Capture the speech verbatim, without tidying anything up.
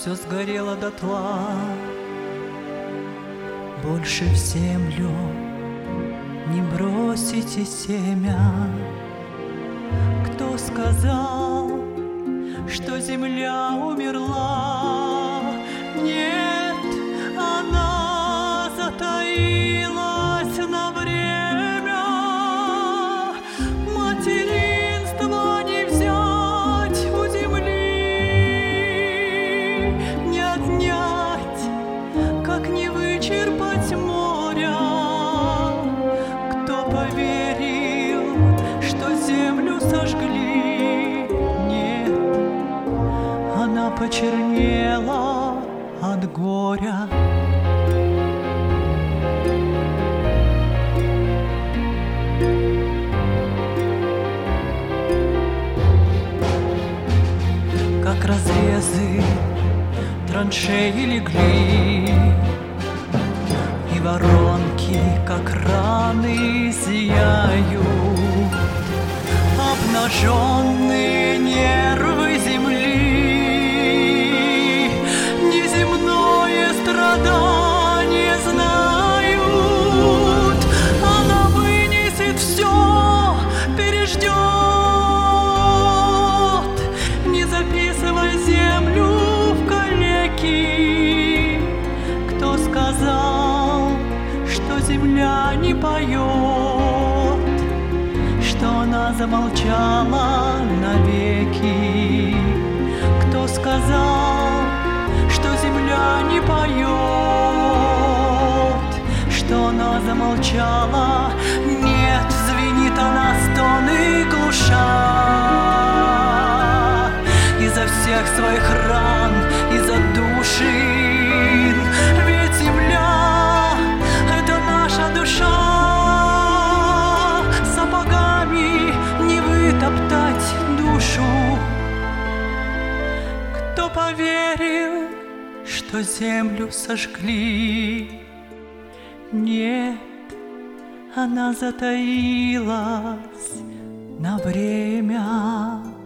все сгорело дотла. Больше в землю не бросите семя. Кто сказал, что земля умерла? Нет, она затаилась на время. Материнство не взять у земли, не отнять, как не вычерпать моря. Кто поверил, что землю сожгли? Нет, она почернела от горя. Как разрезы траншеи легли, и воронки, как раны, зияют. Обнаженные нервы земли неземное страдание знают. Она вынесет все, переждет, не записывая землю в калеки. Кто сказал, что земля не поет, что она замолчала навеки? Кто сказал, что земля не поет, что она замолчала? Нет, звенит она стоны глуша. Изо всех своих ран, из отдушин. Ведь земля — это наша душа. Сапогами не вытоптать душу. Кто поверил, что землю сожгли? Нет, она затаилась на время.